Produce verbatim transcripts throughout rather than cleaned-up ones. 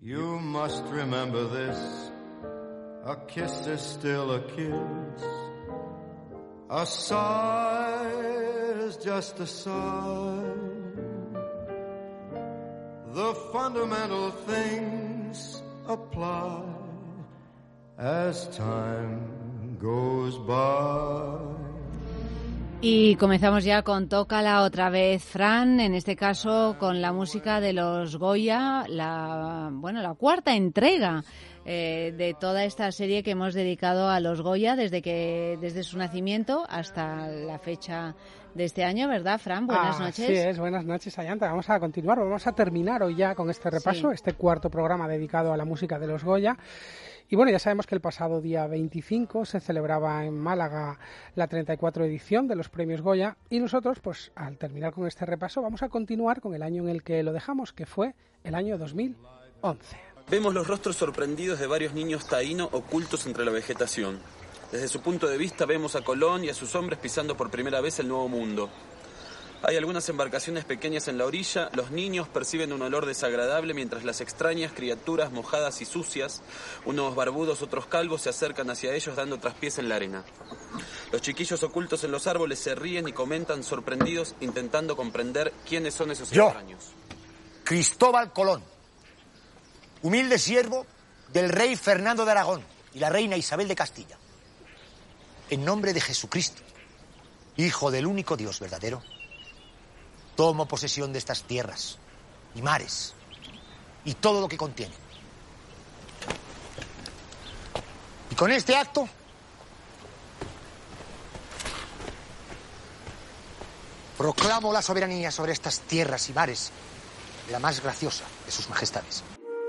You must remember this, a kiss is still a kiss, a sigh is just a sigh. The fundamental things apply as time goes by. Y comenzamos ya con Tócala otra vez, Fran, en este caso con la música de los Goya, la bueno la cuarta entrega eh, de toda esta serie que hemos dedicado a los Goya desde que desde su nacimiento hasta la fecha de este año, ¿verdad, Fran? Buenas ah, noches. Sí, es, buenas noches, Ayanta. Vamos a continuar, vamos a terminar hoy ya con este repaso, sí. Este cuarto programa dedicado a la música de los Goya. Y bueno, ya sabemos que el pasado día veinticinco se celebraba en Málaga la treinta y cuatro edición de los premios Goya y nosotros, pues al terminar con este repaso, vamos a continuar con el año en el que lo dejamos, que fue el año dos mil once. Vemos los rostros sorprendidos de varios niños taínos ocultos entre la vegetación. Desde su punto de vista vemos a Colón y a sus hombres pisando por primera vez el Nuevo Mundo. Hay algunas embarcaciones pequeñas en la orilla, los niños perciben un olor desagradable mientras las extrañas criaturas mojadas y sucias, unos barbudos, otros calvos, se acercan hacia ellos dando traspiés en la arena. Los chiquillos ocultos en los árboles se ríen y comentan sorprendidos, intentando comprender quiénes son esos Yo, extraños. Cristóbal Colón, humilde siervo del rey Fernando de Aragón y la reina Isabel de Castilla, en nombre de Jesucristo, Hijo del único Dios verdadero, tomo posesión de estas tierras y mares y todo lo que contienen. Y con este acto proclamo la soberanía sobre estas tierras y mares de la más graciosa de sus majestades.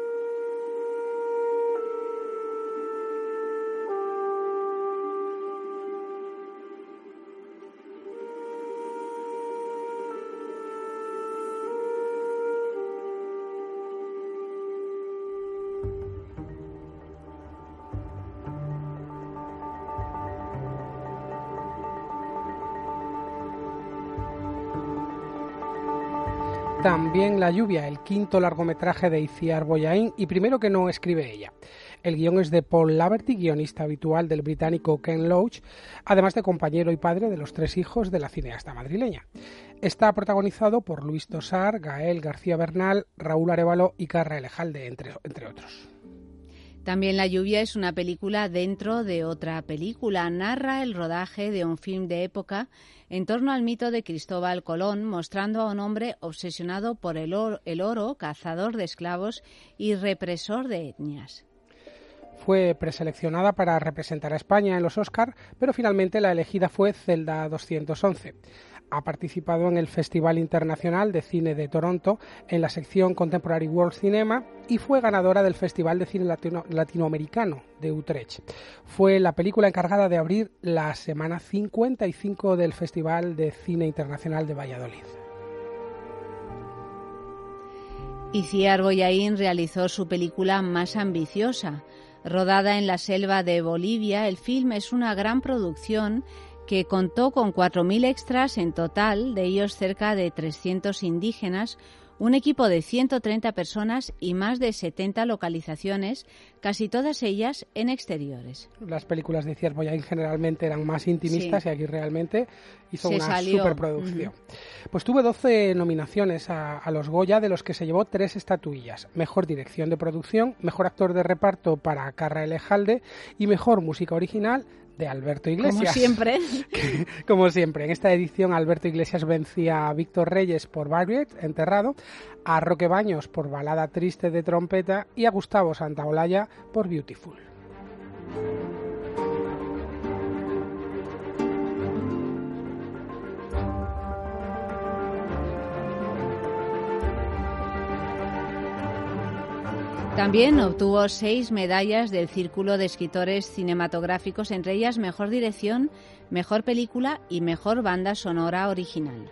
También La lluvia, el quinto largometraje de Itziar Boyain, y primero que no escribe ella. El guión es de Paul Laverty, guionista habitual del británico Ken Loach, además de compañero y padre de los tres hijos de la cineasta madrileña. Está protagonizado por Luis Tosar, Gael García Bernal, Raúl Arévalo y Carra Elejalde, entre, entre otros. También La lluvia es una película dentro de otra película. Narra el rodaje de un film de época en torno al mito de Cristóbal Colón, mostrando a un hombre obsesionado por el oro, el oro, cazador de esclavos y represor de etnias. Fue preseleccionada para representar a España en los Oscar, pero finalmente la elegida fue Zelda doscientos once. Ha participado en el Festival Internacional de Cine de Toronto en la sección Contemporary World Cinema y fue ganadora del Festival de Cine Latino- Latinoamericano de Utrecht. Fue la película encargada de abrir la semana cincuenta y cinco del Festival de Cine Internacional de Valladolid. Itziar Boyain realizó su película más ambiciosa. Rodada en la selva de Bolivia, el film es una gran producción que contó con cuatro mil extras en total, de ellos cerca de trescientos indígenas, un equipo de ciento treinta personas y más de setenta localizaciones, casi todas ellas en exteriores. Las películas de Itziar Boyain generalmente eran más intimistas, sí, y aquí realmente hizo se una salió. superproducción. Uh-huh. Pues tuvo doce nominaciones a, a los Goya, de los que se llevó tres estatuillas: mejor dirección de producción, mejor actor de reparto para Carra Elejalde y mejor música original de Alberto Iglesias. Como siempre. Que, como siempre. En esta edición Alberto Iglesias vencía a Víctor Reyes por Barriet, Enterrado, a Roque Baños por Balada triste de trompeta y a Gustavo Santaolalla por Beautiful. También obtuvo seis medallas del Círculo de Escritores Cinematográficos, entre ellas Mejor Dirección, Mejor Película y Mejor Banda Sonora Original.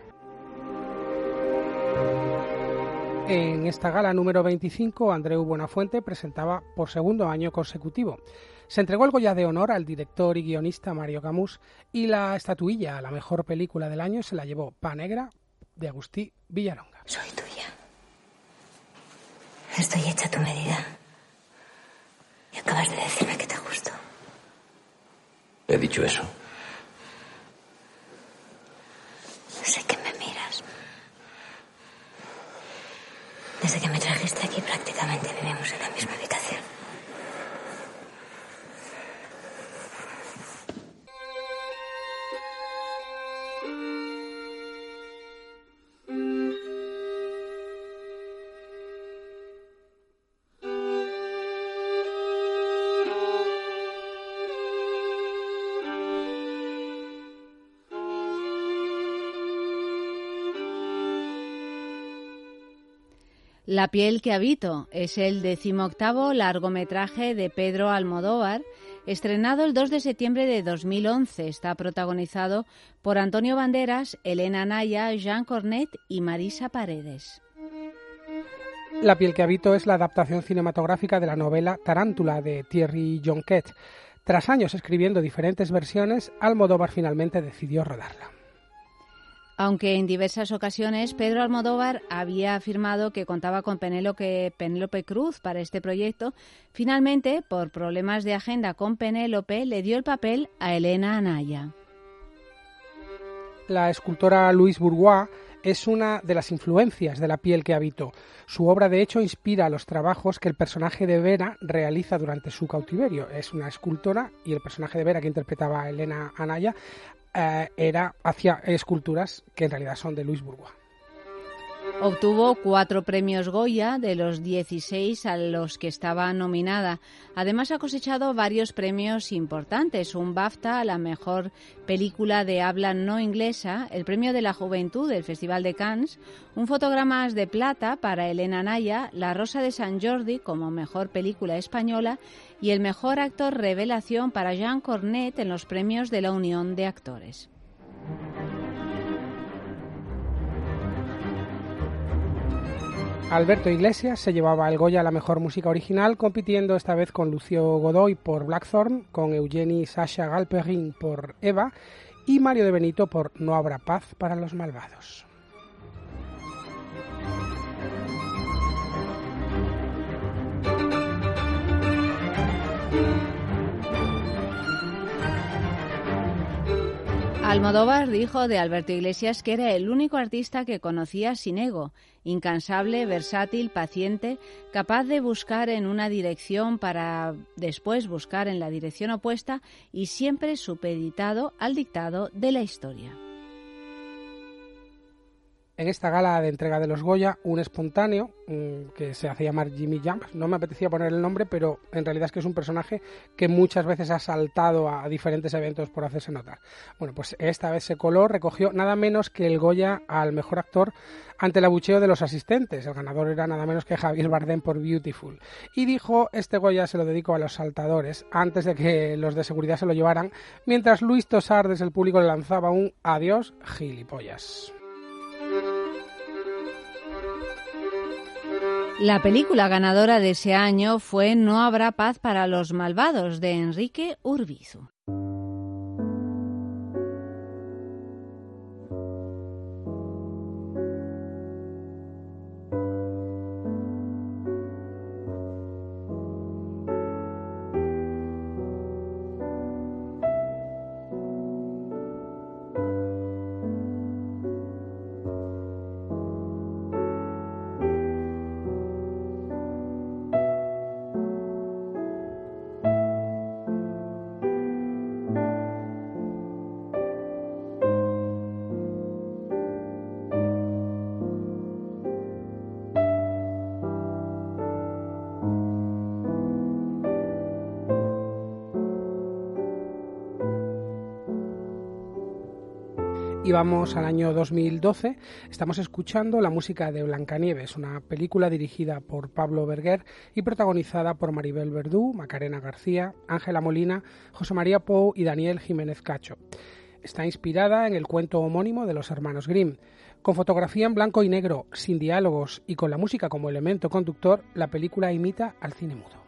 En esta gala número veinticinco, Andreu Buenafuente presentaba por segundo año consecutivo. Se entregó el Goya de honor al director y guionista Mario Camus y la estatuilla a la mejor película del año se la llevó Pa Negra, de Agustí Villaronga. Soy tuya. Estoy hecha a tu medida. He dicho eso. Sé que me miras. Desde que me trajiste aquí prácticamente vivimos en la misma habitación. La piel que habito es el decimoctavo largometraje de Pedro Almodóvar, estrenado el dos de septiembre de dos mil once. Está protagonizado por Antonio Banderas, Elena Anaya, Jean Cornet y Marisa Paredes. La piel que habito es la adaptación cinematográfica de la novela Tarántula de Thierry Jonquet. Tras años escribiendo diferentes versiones, Almodóvar finalmente decidió rodarla. Aunque en diversas ocasiones Pedro Almodóvar había afirmado que contaba con Penélope, Penélope Cruz para este proyecto, finalmente, por problemas de agenda con Penélope, le dio el papel a Elena Anaya. La escultora Louise Bourgeois es una de las influencias de La piel que habito. Su obra, de hecho, inspira los trabajos que el personaje de Vera realiza durante su cautiverio. Es una escultora y el personaje de Vera, que interpretaba a Elena Anaya, eh, era hacia esculturas que en realidad son de Louise Bourgeois. Obtuvo cuatro premios Goya de los dieciséis a los que estaba nominada. Además ha cosechado varios premios importantes, un BAFTA a la mejor película de habla no inglesa, el premio de la Juventud del Festival de Cannes, un Fotogramas de Plata para Elena Anaya, la Rosa de Sant Jordi como mejor película española y el mejor actor revelación para Jean Cornet en los premios de la Unión de Actores. Alberto Iglesias se llevaba el Goya a la mejor música original, compitiendo esta vez con Lucio Godoy por Blackthorn, con Eugenie Sacha Galperin por Eva y Mario de Benito por No habrá paz para los malvados. Almodóvar dijo de Alberto Iglesias que era el único artista que conocía sin ego, incansable, versátil, paciente, capaz de buscar en una dirección para después buscar en la dirección opuesta y siempre supeditado al dictado de la historia. En esta gala de entrega de los Goya, un espontáneo mmm, que se hace llamar Jimmy Jump, no me apetecía poner el nombre, pero en realidad es que es un personaje que muchas veces ha saltado a diferentes eventos por hacerse notar. Bueno, pues esta vez se coló, recogió nada menos que el Goya al mejor actor ante el abucheo de los asistentes. El ganador era nada menos que Javier Bardem por Beautiful. Y dijo, este Goya se lo dedico a los saltadores, antes de que los de seguridad se lo llevaran, mientras Luis Tosar desde el público le lanzaba un adiós gilipollas. La película ganadora de ese año fue No habrá paz para los malvados, de Enrique Urbizu. Y vamos al año dos mil doce, estamos escuchando la música de Blancanieves, una película dirigida por Pablo Berguer y protagonizada por Maribel Verdú, Macarena García, Ángela Molina, José María Pou y Daniel Jiménez Cacho. Está inspirada en el cuento homónimo de los hermanos Grimm. Con fotografía en blanco y negro, sin diálogos y con la música como elemento conductor, la película imita al cine mudo.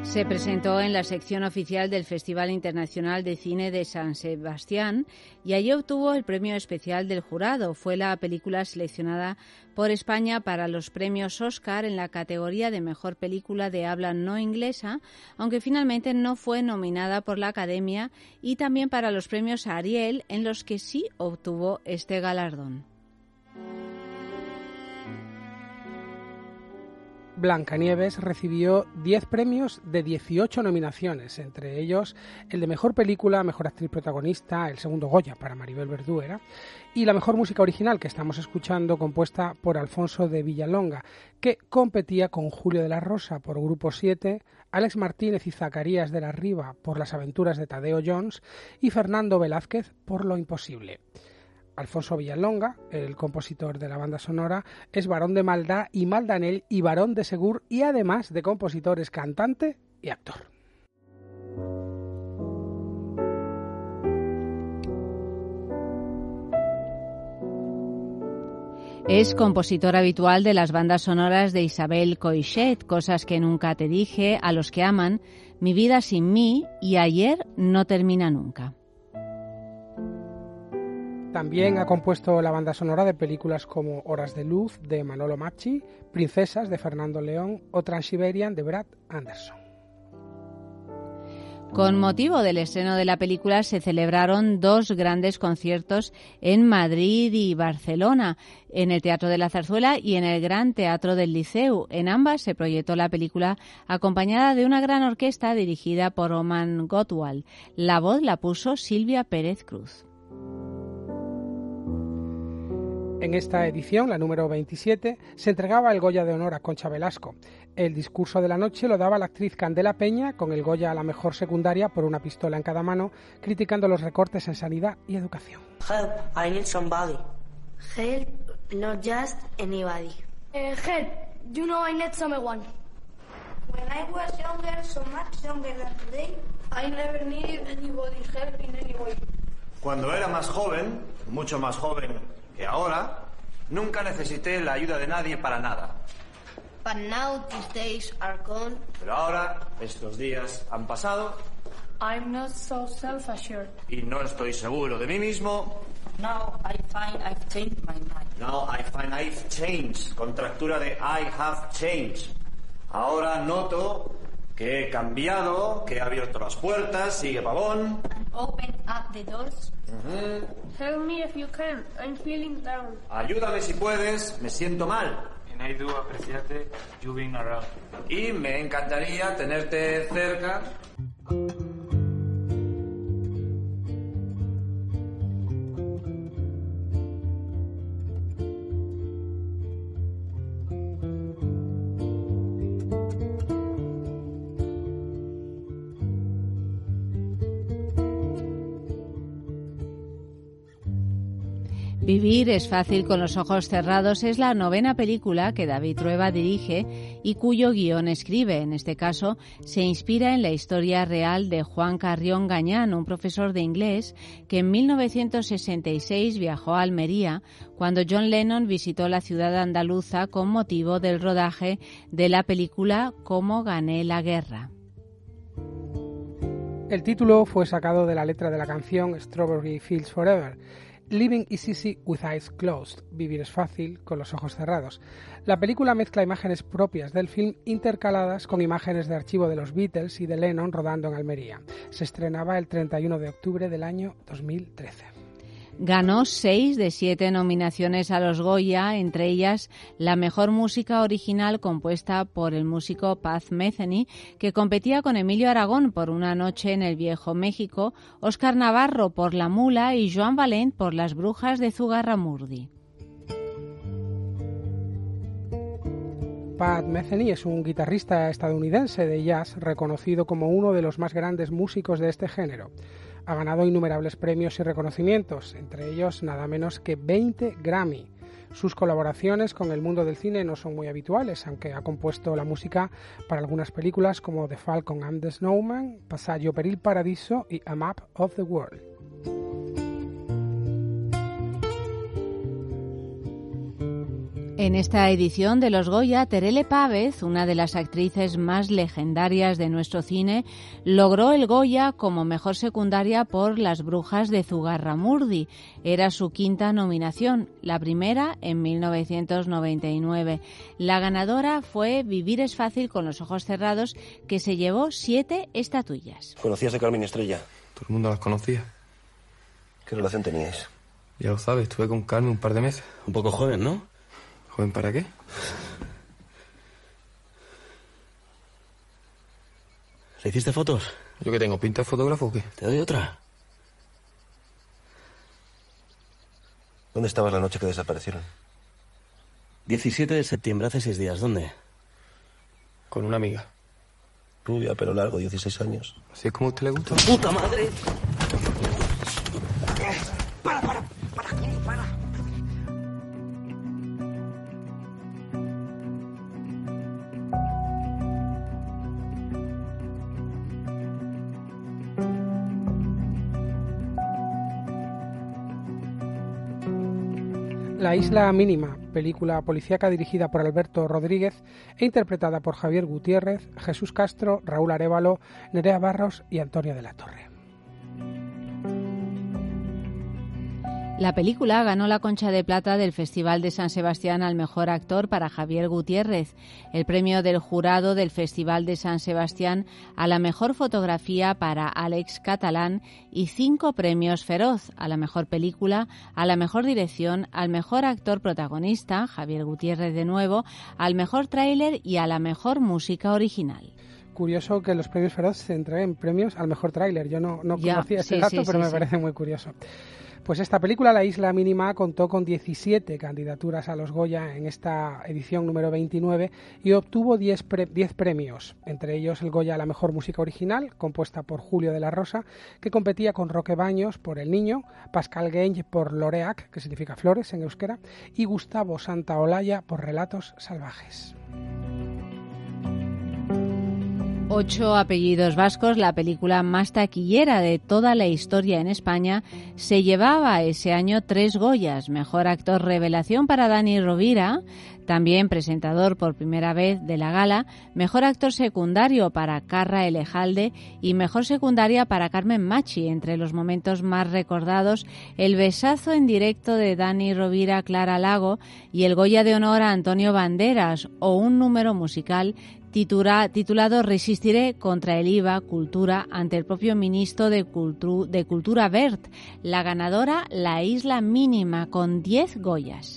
Se presentó en la sección oficial del Festival Internacional de Cine de San Sebastián y allí obtuvo el premio especial del jurado. Fue la película seleccionada por España para los premios Oscar en la categoría de Mejor Película de Habla No Inglesa, aunque finalmente no fue nominada por la Academia, y también para los premios Ariel, en los que sí obtuvo este galardón. Blancanieves recibió diez premios de dieciocho nominaciones, entre ellos el de Mejor Película, Mejor Actriz Protagonista, el segundo Goya para Maribel Verdú era, y la Mejor Música Original, que estamos escuchando, compuesta por Alfonso de Villalonga, que competía con Julio de la Rosa por Grupo siete, Alex Martínez y Zacarías de la Riva por Las Aventuras de Tadeo Jones y Fernando Velázquez por Lo Imposible. Alfonso Villalonga, el compositor de la banda sonora, es varón de Maldá y Maldanel y varón de Segur, y además de compositor es cantante y actor. Es compositor habitual de las bandas sonoras de Isabel Coixet, Cosas que nunca te dije, A los que aman, Mi vida sin mí y Ayer no termina nunca. También ha compuesto la banda sonora de películas como Horas de Luz, de Manolo Macchi, Princesas, de Fernando León, o Transsiberian, de Brad Anderson. Con motivo del estreno de la película se celebraron dos grandes conciertos en Madrid y Barcelona, en el Teatro de la Zarzuela y en el Gran Teatro del Liceu. En ambas se proyectó la película acompañada de una gran orquesta dirigida por Roman Gottwald. La voz la puso Silvia Pérez Cruz. En esta edición, la número veintisiete, se entregaba el Goya de Honor a Concha Velasco. El discurso de la noche lo daba la actriz Candela Peña, con el Goya a la mejor secundaria por Una pistola en cada mano, criticando los recortes en sanidad y educación. Help, I need somebody. Help, not just anybody. Uh, help, you know I need someone. When I was younger, so much younger than today, I never needed anybody's help in any way. Cuando era más joven, mucho más joven que ahora, nunca necesité la ayuda de nadie para nada. But now these days are gone. Pero ahora, estos días han pasado. I'm not so self-assured. Y no estoy seguro de mí mismo. Now I find I've changed my mind. Now I find I've changed. Contractura de I have changed. Ahora noto que he cambiado, que he abierto las puertas, sigue pavón. And opened up the doors. Uh-huh. Help me if you can. I'm feeling down. Ayúdame si puedes, me siento mal. And I do appreciate you being around. Y me encantaría tenerte cerca. Vivir es fácil con los ojos cerrados es la novena película que David Trueba dirige y cuyo guión escribe. En este caso, se inspira en la historia real de Juan Carrión Gañán, un profesor de inglés que en mil novecientos sesenta y seis viajó a Almería cuando John Lennon visitó la ciudad andaluza con motivo del rodaje de la película Cómo gané la guerra. El título fue sacado de la letra de la canción Strawberry Fields Forever. Living is easy with eyes closed. Vivir es fácil con los ojos cerrados. La película mezcla imágenes propias del film intercaladas con imágenes de archivo de los Beatles y de Lennon rodando en Almería. Se estrenaba el treinta y uno de octubre del año dos mil trece. Ganó seis de siete nominaciones a los Goya, entre ellas la mejor música original compuesta por el músico Paz Metheny, que competía con Emilio Aragón por Una noche en el Viejo México, Óscar Navarro por La mula y Joan Valent por Las brujas de Zugarramurdi. Pat Metheny es un guitarrista estadounidense de jazz reconocido como uno de los más grandes músicos de este género. Ha ganado innumerables premios y reconocimientos, entre ellos nada menos que veinte Grammy. Sus colaboraciones con el mundo del cine no son muy habituales, aunque ha compuesto la música para algunas películas como The Falcon and the Snowman, Passaggio per il Paradiso y A Map of the World. En esta edición de los Goya, Terele Pávez, una de las actrices más legendarias de nuestro cine, logró el Goya como mejor secundaria por Las brujas de Zugarramurdi. Era su quinta nominación, la primera en mil novecientos noventa y nueve. La ganadora fue Vivir es fácil con los ojos cerrados, que se llevó siete estatuillas. ¿Conocías a Carmen y Estrella? Todo el mundo las conocía. ¿Qué relación teníais? Ya lo sabes, estuve con Carmen un par de meses. Un poco joven, ¿no? ¿Joven para qué? ¿Le hiciste fotos? ¿Yo que tengo? ¿Pinta de fotógrafo o qué? ¿Te doy otra? ¿Dónde estabas la noche que desaparecieron? diecisiete de septiembre, hace seis días. ¿Dónde? Con una amiga. Rubia, pelo largo, dieciséis años. ¿Así es como a usted le gusta? ¡Puta madre! ¡Para, para, para, para! La isla mínima, película policíaca dirigida por Alberto Rodríguez e interpretada por Javier Gutiérrez, Jesús Castro, Raúl Arévalo, Nerea Barros y Antonio de la Torre. La película ganó la Concha de Plata del Festival de San Sebastián al mejor actor para Javier Gutiérrez, el premio del jurado del Festival de San Sebastián a la mejor fotografía para Àlex Catalán y cinco premios Feroz, a la mejor película, a la mejor dirección, al mejor actor protagonista, Javier Gutiérrez de nuevo, al mejor tráiler y a la mejor música original. Curioso que los premios Feroz se entreguen premios al mejor tráiler. Yo no, no Ya, conocía este sí, dato, sí, pero sí, me sí. parece muy curioso. Pues esta película, La isla mínima, contó con diecisiete candidaturas a los Goya en esta edición número veintinueve y obtuvo diez, pre- diez premios, entre ellos el Goya a la mejor música original, compuesta por Julio de la Rosa, que competía con Roque Baños por El Niño, Pascal Genge por Loreac, que significa flores en euskera, y Gustavo Santaolalla por Relatos salvajes. Ocho apellidos vascos, la película más taquillera de toda la historia en España, se llevaba ese año tres Goyas. Mejor actor revelación para Dani Rovira, también presentador por primera vez de la gala. Mejor actor secundario para Carra Elejalde y mejor secundaria para Carmen Machi. Entre los momentos más recordados, el besazo en directo de Dani Rovira a Clara Lago y el Goya de honor a Antonio Banderas, o un número musical Titula, titulado Resistiré contra el I V A Cultura ante el propio ministro de, Cultu, de Cultura Wert. La ganadora, La isla mínima, con diez Goyas.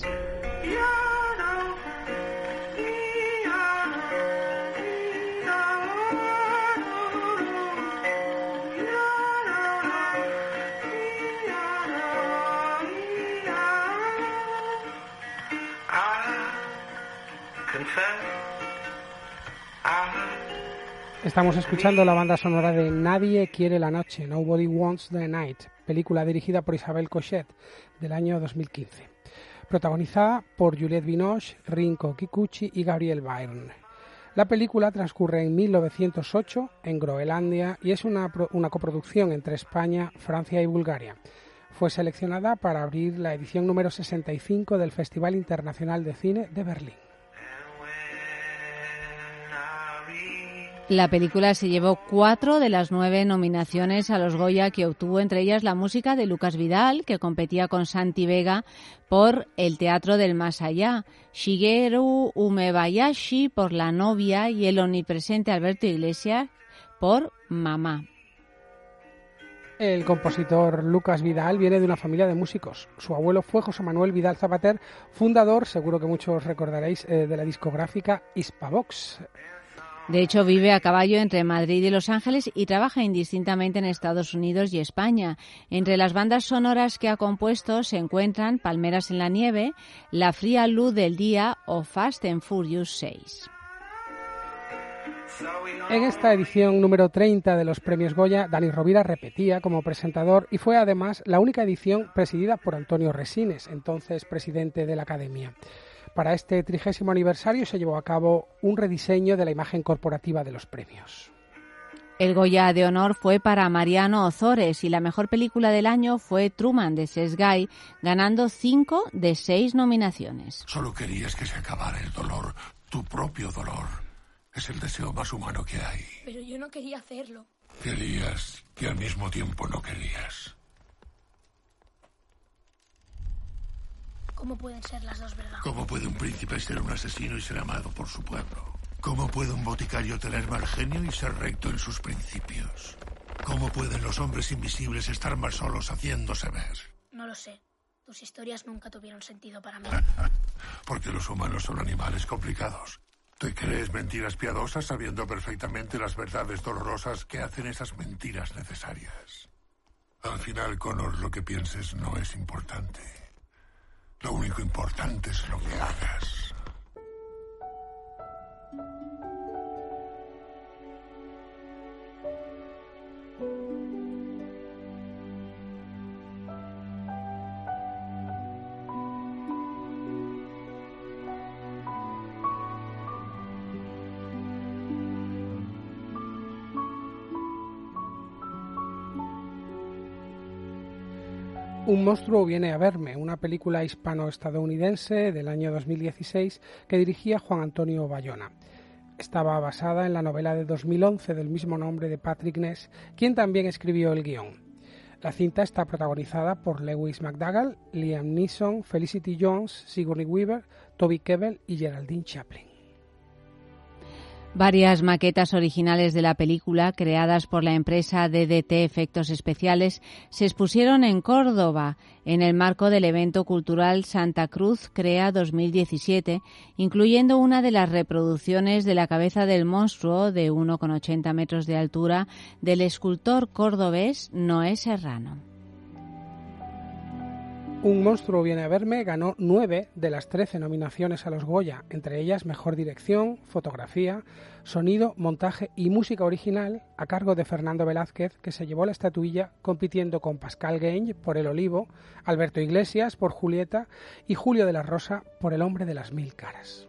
Estamos escuchando la banda sonora de Nadie quiere la noche, Nobody Wants the Night, película dirigida por Isabel Cochet del año dos mil quince, protagonizada por Juliette Binoche, Rinko Kikuchi y Gabriel Byrne. La película transcurre en mil novecientos ocho en Groenlandia y es una, una coproducción entre España, Francia y Bulgaria. Fue seleccionada para abrir la edición número sesenta y cinco del Festival Internacional de Cine de Berlín. La película se llevó cuatro de las nueve nominaciones a los Goya que obtuvo, entre ellas la música de Lucas Vidal, que competía con Santi Vega por El teatro del más allá, Shigeru Umebayashi por La novia y el omnipresente Alberto Iglesias por Mamá. El compositor Lucas Vidal viene de una familia de músicos. Su abuelo fue José Manuel Vidal Zapater, fundador, seguro que muchos recordaréis, eh, de la discográfica Hispavox. De hecho, vive a caballo entre Madrid y Los Ángeles y trabaja indistintamente en Estados Unidos y España. Entre las bandas sonoras que ha compuesto se encuentran Palmeras en la nieve, La fría luz del día o Fast and Furious seis. En esta edición número treinta de los premios Goya, Dani Rovira repetía como presentador y fue además la única edición presidida por Antonio Resines, entonces presidente de la Academia. Para este trigésimo aniversario se llevó a cabo un rediseño de la imagen corporativa de los premios. El Goya de honor fue para Mariano Ozores y la mejor película del año fue Truman de Sesgay, ganando cinco de seis nominaciones. Solo querías que se acabara el dolor, tu propio dolor. Es el deseo más humano que hay. Pero yo no quería hacerlo. Querías y al mismo tiempo no querías. ¿Cómo pueden ser las dos verdades? ¿Cómo puede un príncipe ser un asesino y ser amado por su pueblo? ¿Cómo puede un boticario tener mal genio y ser recto en sus principios? ¿Cómo pueden los hombres invisibles estar más solos haciéndose ver? No lo sé. Tus historias nunca tuvieron sentido para mí. Porque los humanos son animales complicados. ¿Te crees mentiras piadosas sabiendo perfectamente las verdades dolorosas que hacen esas mentiras necesarias? Al final, Connor, lo que pienses no es importante. Lo único importante es lo que hagas. Un monstruo viene a verme, una película hispano-estadounidense del año dos mil dieciséis que dirigía Juan Antonio Bayona. Estaba basada en la novela de dos mil once del mismo nombre de Patrick Ness, quien también escribió el guión. La cinta está protagonizada por Lewis McDougall, Liam Neeson, Felicity Jones, Sigourney Weaver, Toby Kebbell y Geraldine Chaplin. Varias maquetas originales de la película, creadas por la empresa D D T Efectos Especiales, se expusieron en Córdoba en el marco del evento cultural Santa Cruz Crea dos mil diecisiete, incluyendo una de las reproducciones de la cabeza del monstruo de uno coma ochenta metros de altura del escultor cordobés Noé Serrano. Un monstruo viene a verme ganó nueve de las trece nominaciones a los Goya, entre ellas Mejor Dirección, Fotografía, Sonido, Montaje y Música Original, a cargo de Fernando Velázquez, que se llevó la estatuilla compitiendo con Pascal Gage por El Olivo, Alberto Iglesias por Julieta y Julio de la Rosa por El Hombre de las Mil Caras.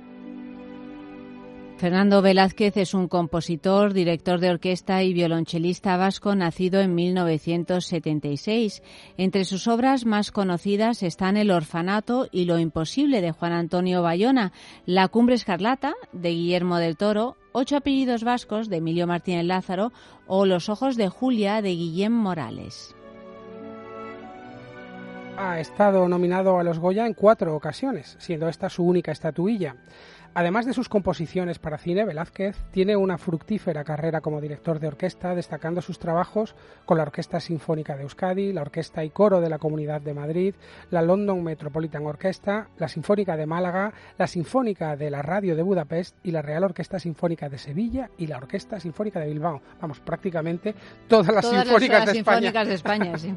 Fernando Velázquez es un compositor, director de orquesta y violonchelista vasco nacido en mil novecientos setenta y seis. Entre sus obras más conocidas están El Orfanato y Lo Imposible de Juan Antonio Bayona, La Cumbre Escarlata de Guillermo del Toro, Ocho apellidos vascos de Emilio Martínez Lázaro o Los ojos de Julia de Guillem Morales. Ha estado nominado a los Goya en cuatro ocasiones, siendo esta su única estatuilla. Además de sus composiciones para cine, Velázquez tiene una fructífera carrera como director de orquesta, destacando sus trabajos con la Orquesta Sinfónica de Euskadi, la Orquesta y Coro de la Comunidad de Madrid, la London Metropolitan Orchestra, la Sinfónica de Málaga, la Sinfónica de la Radio de Budapest y la Real Orquesta Sinfónica de Sevilla y la Orquesta Sinfónica de Bilbao. Vamos, prácticamente todas las todas sinfónicas las, de las España. Sinfónicas de España, sí.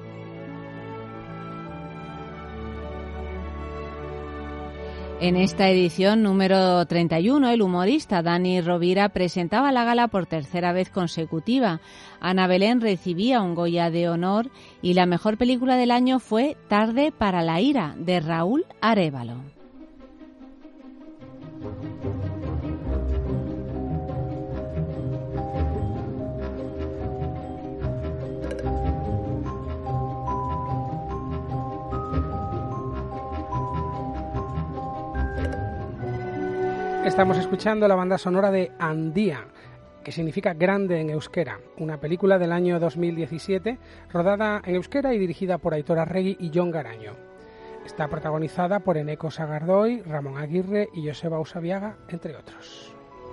En esta edición número treinta y uno, el humorista Dani Rovira presentaba la gala por tercera vez consecutiva. Ana Belén recibía un Goya de honor y la mejor película del año fue Tarde para la ira, de Raúl Arévalo. Estamos escuchando la banda sonora de Andía, que significa grande en euskera, una película del año dos mil diecisiete, rodada en euskera y dirigida por Aitor Arregui y Jon Garaño. Está protagonizada por Eneko Sagardoy, Ramón Aguirre y Joseba Usabiaga, entre otros.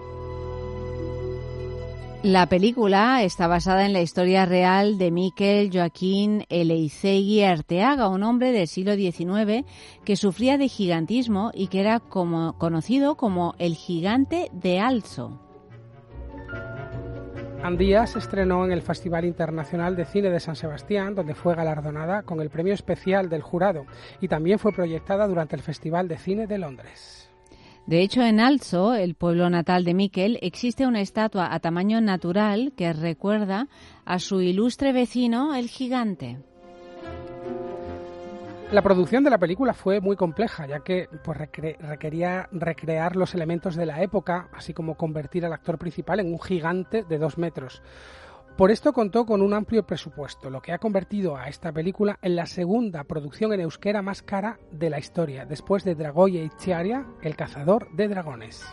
La película está basada en la historia real de Mikel Joaquín Eleizegui Arteaga, un hombre del siglo diecinueve que sufría de gigantismo y que era como, conocido como el gigante de Alzo. Andía se estrenó en el Festival Internacional de Cine de San Sebastián, donde fue galardonada con el premio especial del jurado, y también fue proyectada durante el Festival de Cine de Londres. De hecho, en Alzo, el pueblo natal de Mikel, existe una estatua a tamaño natural que recuerda a su ilustre vecino, el gigante. La producción de la película fue muy compleja, ya que pues, recre- requería recrear los elementos de la época, así como convertir al actor principal en un gigante de dos metros. Por esto contó con un amplio presupuesto, lo que ha convertido a esta película en la segunda producción en euskera más cara de la historia, después de Dragoia Itziaria, El cazador de dragones.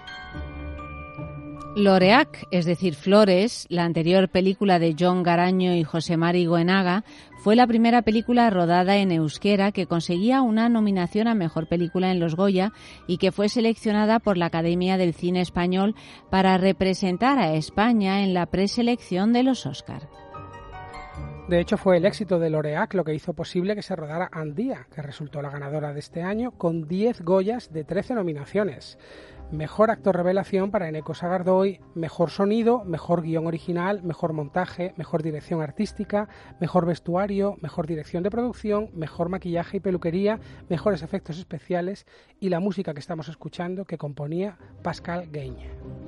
Loreak, es decir, Flores, la anterior película de Jon Garaño y José Mari Goenaga, fue la primera película rodada en euskera que conseguía una nominación a Mejor Película en los Goya y que fue seleccionada por la Academia del Cine Español para representar a España en la preselección de los Oscar. De hecho, fue el éxito de Loreak lo que hizo posible que se rodara Andía, que resultó la ganadora de este año, con diez Goyas de trece nominaciones. Mejor actor revelación para Eneko Sagardoy, mejor sonido, mejor guión original, mejor montaje, mejor dirección artística, mejor vestuario, mejor dirección de producción, mejor maquillaje y peluquería, mejores efectos especiales y la música que estamos escuchando que componía Pascal Gagne.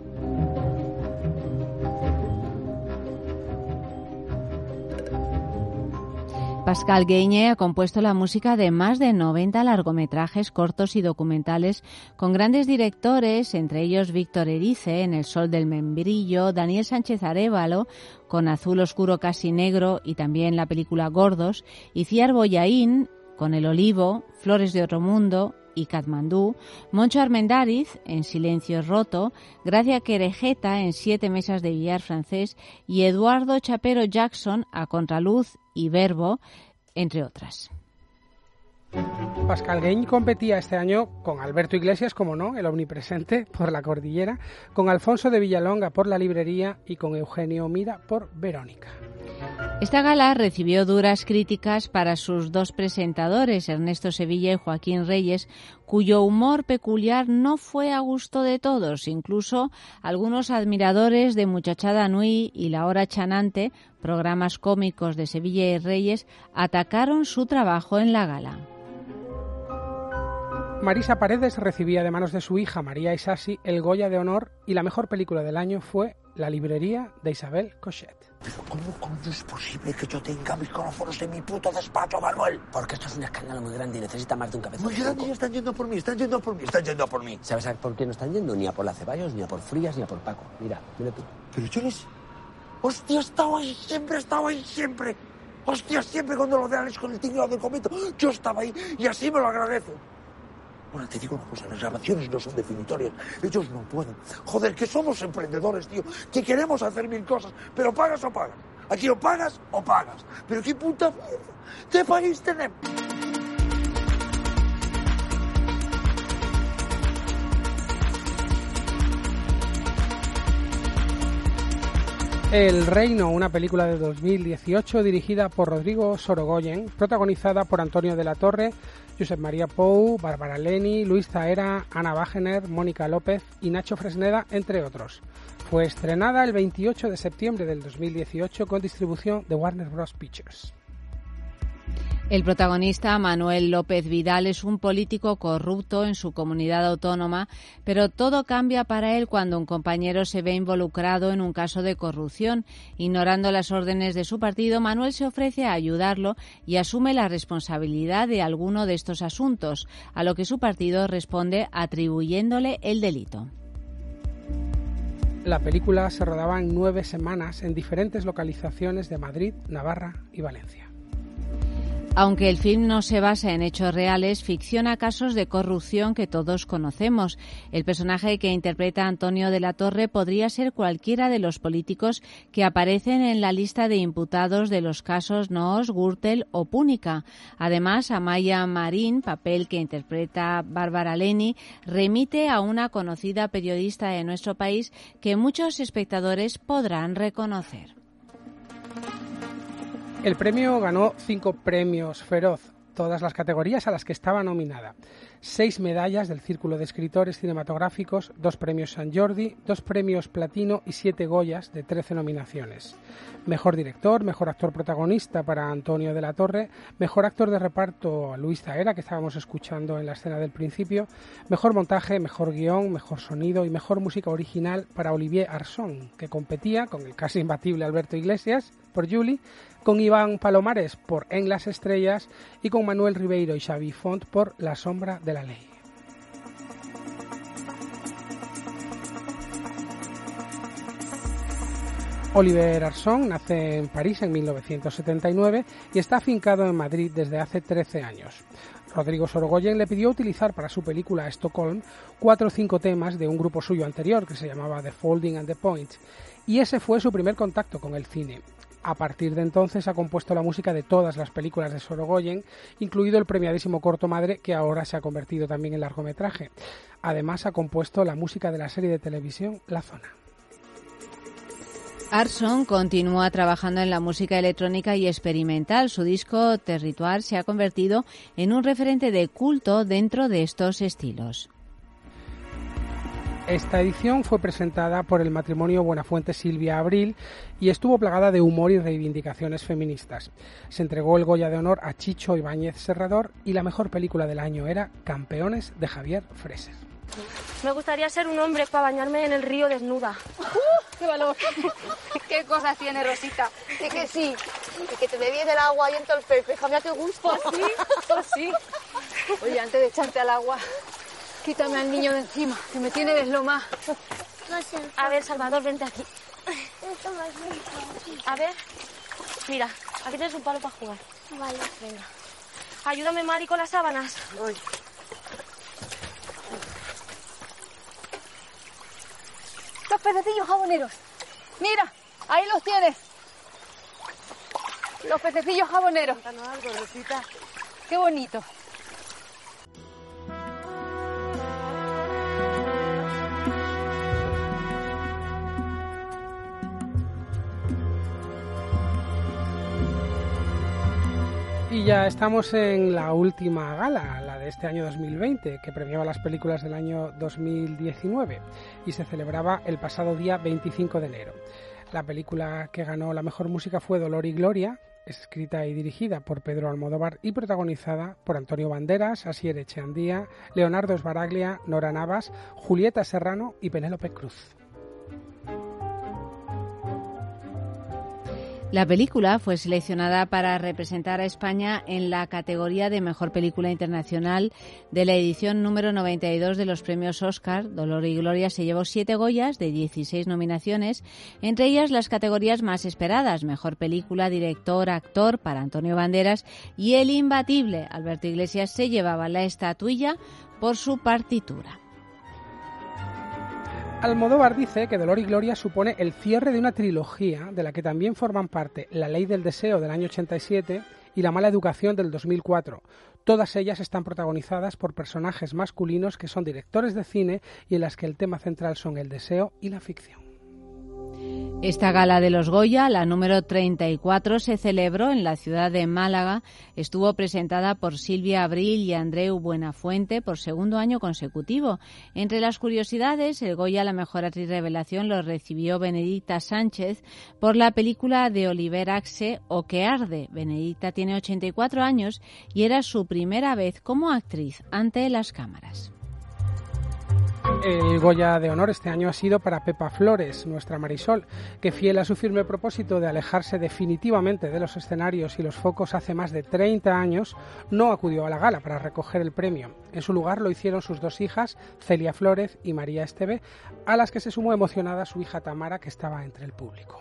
Pascal Gagne ha compuesto la música de más de noventa largometrajes cortos y documentales con grandes directores, entre ellos Víctor Erice en El sol del membrillo, Daniel Sánchez Arévalo con Azul oscuro casi negro y también la película Gordos, Iciar Bollaín con El olivo, Flores de otro mundo y Katmandú, Moncho Armendáriz en Silencio roto, Gracia Querejeta en Siete mesas de billar francés y Eduardo Chapero Jackson a Contraluz y Verbo, entre otras. Pascal Gagne competía este año con Alberto Iglesias, como no, el omnipresente, por La cordillera, con Alfonso de Villalonga por La librería y con Eugenio Mira por Verónica. Esta gala recibió duras críticas para sus dos presentadores, Ernesto Sevilla y Joaquín Reyes, cuyo humor peculiar no fue a gusto de todos. Incluso algunos admiradores de Muchachada Nui y La hora chanante, programas cómicos de Sevilla y Reyes, atacaron su trabajo en la gala. Marisa Paredes recibía de manos de su hija María Isasi el Goya de Honor y la mejor película del año fue La librería de Isabel Cochet. Pero ¿cómo coño es posible que yo tenga micrófonos en mi puto despacho, Manuel? Porque esto es un escándalo muy grande y necesita más de un cabezón. Muy grande y están yendo por mí, están yendo por mí, están yendo por mí. ¿Sabes por qué no están yendo? Ni a por la Ceballos, ni a por Frías, ni a por Paco. Mira, mira tú. Pero yo les... Hostia, estaba ahí siempre, estaba ahí siempre. Hostia, siempre cuando lo de Alex con el tinglado del convento, yo estaba ahí y así me lo agradezco. Bueno, te digo una cosa, las grabaciones no son definitorias, ellos no pueden. Joder, que somos emprendedores, tío, que queremos hacer mil cosas, pero pagas o pagas. Aquí o pagas o pagas. Pero qué puta mierda, ¿qué país tenemos? El Reino, una película de dos mil dieciocho dirigida por Rodrigo Sorogoyen, protagonizada por Antonio de la Torre, Josep María Pou, Bárbara Leni, Luis Zaera, Ana Wagener, Mónica López y Nacho Fresneda, entre otros. Fue estrenada el veintiocho de septiembre del dos mil dieciocho con distribución de Warner Bros. Pictures. El protagonista, Manuel López Vidal, es un político corrupto en su comunidad autónoma, pero todo cambia para él cuando un compañero se ve involucrado en un caso de corrupción. Ignorando las órdenes de su partido, Manuel se ofrece a ayudarlo y asume la responsabilidad de alguno de estos asuntos, a lo que su partido responde atribuyéndole el delito. La película se rodaba en nueve semanas en diferentes localizaciones de Madrid, Navarra y Valencia. Aunque el film no se basa en hechos reales, ficciona casos de corrupción que todos conocemos. El personaje que interpreta Antonio de la Torre podría ser cualquiera de los políticos que aparecen en la lista de imputados de los casos Noos, Gürtel o Púnica. Además, Amaya Marín, papel que interpreta Bárbara Leni, remite a una conocida periodista de nuestro país que muchos espectadores podrán reconocer. El premio ganó cinco premios Feroz, todas las categorías a las que estaba nominada. Seis medallas del Círculo de Escritores Cinematográficos, dos premios San Jordi, dos premios Platino y siete Goyas de trece nominaciones. Mejor director, mejor actor protagonista para Antonio de la Torre, mejor actor de reparto Luis Zaera, que estábamos escuchando en la escena del principio, mejor montaje, mejor guión, mejor sonido y mejor música original para Olivier Arson, que competía con el casi imbatible Alberto Iglesias por Julie, con Iván Palomares por En las estrellas y con Manuel Ribeiro y Xavi Font por La sombra de la ley. Oliver Arson nace en París en mil novecientos setenta y nueve y está afincado en Madrid desde hace trece años. Rodrigo Sorogoyen le pidió utilizar para su película Stockholm cuatro o cinco temas de un grupo suyo anterior que se llamaba The Folding and the Point, y ese fue su primer contacto con el cine. A partir de entonces ha compuesto la música de todas las películas de Sorogoyen, incluido el premiadísimo corto Madre, que ahora se ha convertido también en largometraje. Además ha compuesto la música de la serie de televisión La Zona. Arson continúa trabajando en la música electrónica y experimental. Su disco Territoire se ha convertido en un referente de culto dentro de estos estilos. Esta edición fue presentada por el matrimonio Buenafuente Silvia Abril y estuvo plagada de humor y reivindicaciones feministas. Se entregó el Goya de Honor a Chicho Ibáñez Serrador y la mejor película del año era Campeones, de Javier Freser. Me gustaría ser un hombre para bañarme en el río desnuda. ¡Uh! ¡Qué valor! ¿Qué cosas tiene Rosita? Sí que sí. Y que te bebías del agua y en todo el pepe. ¿A te gusta? Pues sí, pues sí. Oye, antes de echarte al agua, quítame al niño de encima, que me tiene deslomada. A ver, Salvador, vente aquí. A ver, mira, aquí tienes un palo para jugar. Vale. Venga. Ayúdame, Mari, con las sábanas. Voy. Los pececillos jaboneros. Mira, ahí los tienes. Los pececillos jaboneros. Algo, Rosita. Qué bonito. Y ya estamos en la última gala, la de este año dos mil veinte, que premiaba las películas del año dos mil diecinueve y se celebraba el pasado día veinticinco de enero. La película que ganó la mejor música fue Dolor y Gloria, escrita y dirigida por Pedro Almodóvar y protagonizada por Antonio Banderas, Asier Echeandía, Leonardo Sbaraglia, Nora Navas, Julieta Serrano y Penélope Cruz. La película fue seleccionada para representar a España en la categoría de Mejor Película Internacional de la edición número noventa y dos de los premios Oscar. Dolor y Gloria se llevó siete Goyas de dieciséis nominaciones, entre ellas las categorías más esperadas: Mejor Película, Director, Actor para Antonio Banderas, y el imbatible Alberto Iglesias se llevaba la estatuilla por su partitura. Almodóvar dice que Dolor y Gloria supone el cierre de una trilogía de la que también forman parte La Ley del Deseo del año ochenta y siete y La Mala Educación del dos mil cuatro. Todas ellas están protagonizadas por personajes masculinos que son directores de cine y en las que el tema central son el deseo y la ficción. Esta gala de los Goya, la número treinta y cuatro, se celebró en la ciudad de Málaga. Estuvo presentada por Silvia Abril y Andreu Buenafuente por segundo año consecutivo. Entre las curiosidades, el Goya a la mejor actriz revelación lo recibió Benedicta Sánchez por la película de Oliver Axe, O que arde. Benedicta tiene ochenta y cuatro años y era su primera vez como actriz ante las cámaras. El Goya de Honor este año ha sido para Pepa Flores, nuestra Marisol, que fiel a su firme propósito de alejarse definitivamente de los escenarios y los focos hace más de treinta años, no acudió a la gala para recoger el premio. En su lugar lo hicieron sus dos hijas, Celia Flórez y María Esteve, a las que se sumó emocionada su hija Tamara, que estaba entre el público.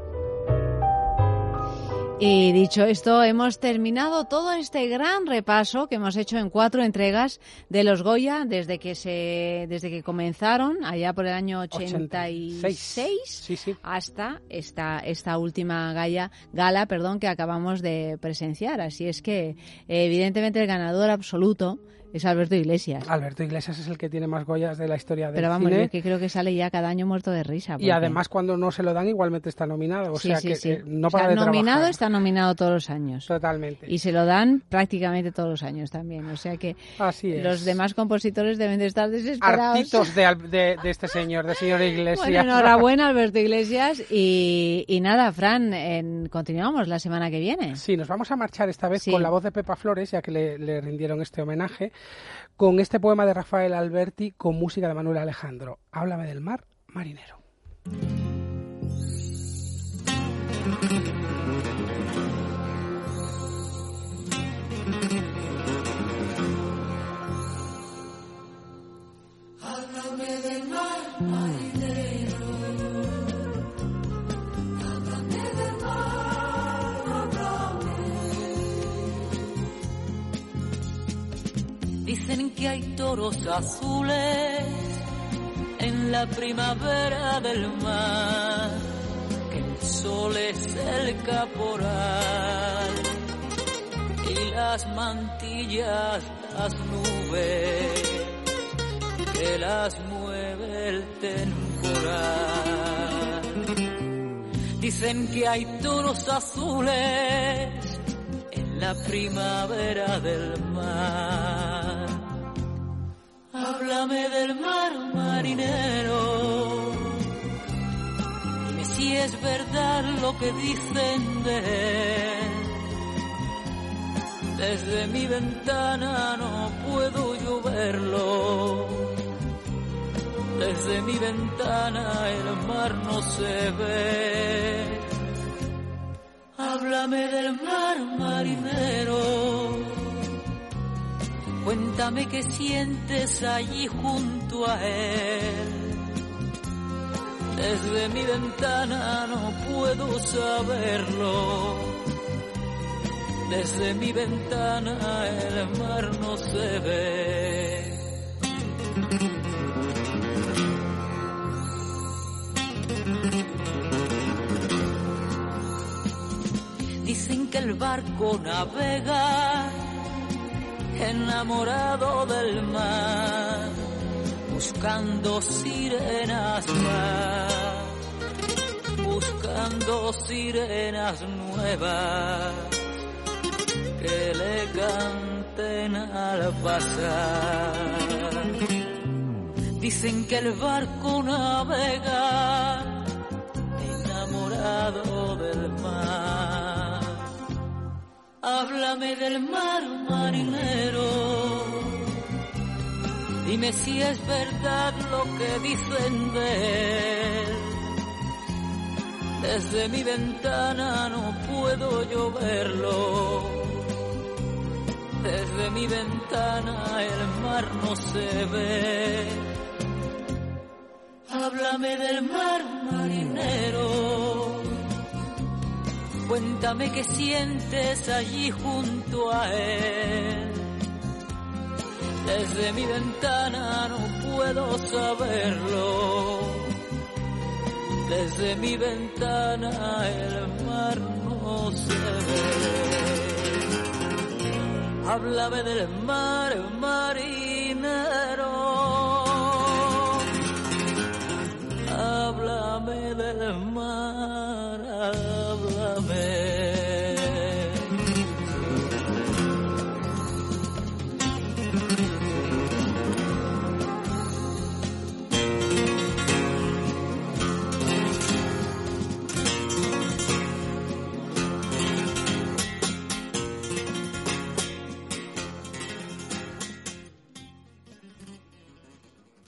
Y dicho esto, hemos terminado todo este gran repaso que hemos hecho en cuatro entregas de los Goya desde que se desde que comenzaron allá por el año ochenta y seis Sí, sí. hasta esta esta última gala, gala, perdón, que acabamos de presenciar. Así es que evidentemente el ganador absoluto es Alberto Iglesias. Alberto Iglesias es el que tiene más Goyas de la historia del cine. Pero vamos, yo que creo que sale ya cada año muerto de risa. Porque... Y además cuando no se lo dan igualmente está nominado. O sí, sea sí, que sí. Eh, no o sea, para de nominado trabajar. Está nominado todos los años. Totalmente. Y se lo dan prácticamente todos los años también. O sea que Así es. Los demás compositores deben de estar desesperados. Hartitos de, de, de este señor, de señor Iglesias. Bueno, enhorabuena Alberto Iglesias. Y, y nada, Fran, en, continuamos la semana que viene. Sí, nos vamos a marchar esta vez sí. con la voz de Pepa Flores, ya que le, le rindieron este homenaje, con este poema de Rafael Alberti con música de Manuel Alejandro. Háblame del mar, marinero. hay toros azules en la primavera del mar, que el sol es el caporal y las mantillas las nubes que las mueve el temporal. Dicen que hay toros azules en la primavera del mar. Háblame del mar, marinero, dime si es verdad lo que dicen de él. Desde mi ventana no puedo yo verlo, desde mi ventana el mar no se ve. Háblame del mar, marinero, cuéntame qué sientes allí junto a él. Desde mi ventana no puedo saberlo, desde mi ventana el mar no se ve. Dicen que el barco navega enamorado del mar, buscando sirenas más, buscando sirenas nuevas que le canten al pasar. Dicen que el barco navega enamorado del mar. Háblame del mar, marinero, dime si es verdad lo que dicen de él. Desde mi ventana no puedo yo verlo, desde mi ventana el mar no se ve. Háblame del mar, marinero, cuéntame qué sientes allí junto a él. Desde mi ventana no puedo saberlo, desde mi ventana el mar no se ve. Háblame del mar, marinero.